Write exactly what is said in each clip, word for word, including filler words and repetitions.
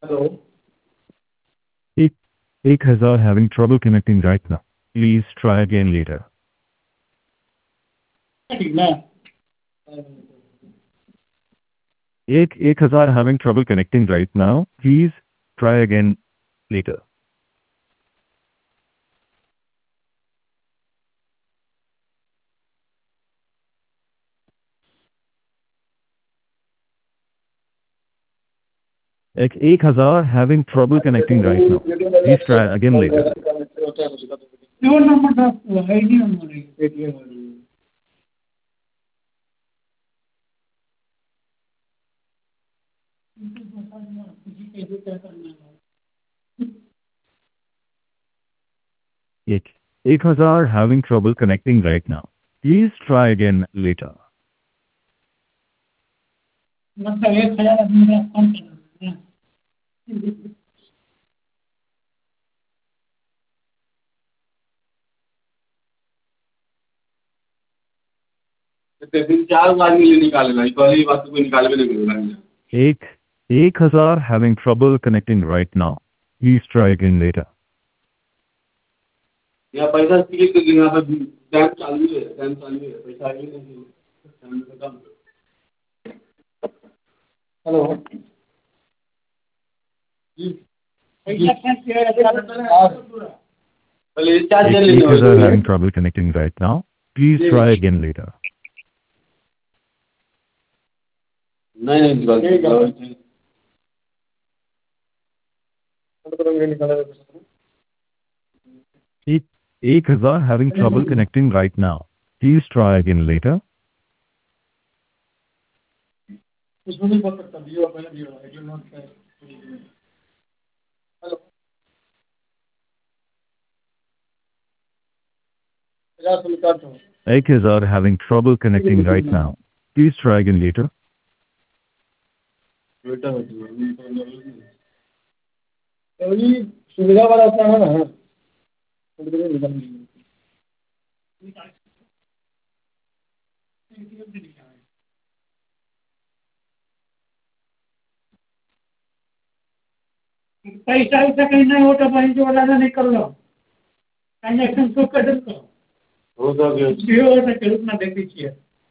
Hello. एक एक हजार having trouble connecting right now. Please try again later. ठीक ना। एक एक हजार having trouble connecting right now. Please try again later. एक एक हजार having trouble connecting right now. Please try again later. जो नंबर था वो है ही नहीं हमारे पेटीएम वाले। कैसे क्या करना है? एक एक हजार having trouble connecting right now. Please try again later. मतलब एक हजार आदमी का कौन करना है? तीन चार आदमी ले निकालेगा, पहली बात तो कोई निकाल भी नहीं मिलेगा। एक एक हजार having trouble connecting right now. Please try again later. यहाँ पैसा क्लिक कर देना, यहाँ पर बैंक चालू है, बैंक चालू है, पैसा आएगा नहीं। हेलो जी, पैसा कैश किया है? पहले चार्ज एक लेने एक वाले हजार हैं। having trouble connecting right now. Please try again later. नहीं नहीं निकाल एक एक हजार having trouble connecting right now. Please try again later. उसमें नहीं बोल सकता, दियो पहले दियो, I do not cash. Hello, पचास रुपये काट दो। एक हजार having trouble connecting right now. Please try again later. बेटा अभी सुविधा वाला होता है ना। पैसा वैसा कहीं नहीं होता, वहीं जो वाला ना निकल लो, ट्रांजेक्शन शो कर दो हो गया, जो हो सके उतना दे दीजिए।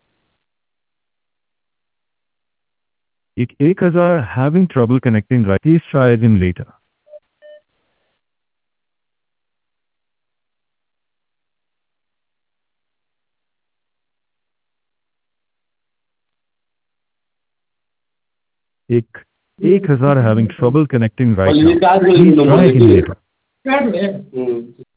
एक एक हजार having trouble connecting right. Please try again later. एक एक हजार having trouble connecting right now. Please try again later. कर ले।